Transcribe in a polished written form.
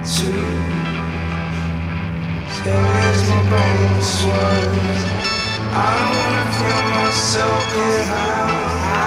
As my bones swell, I don't wanna feel myself get high.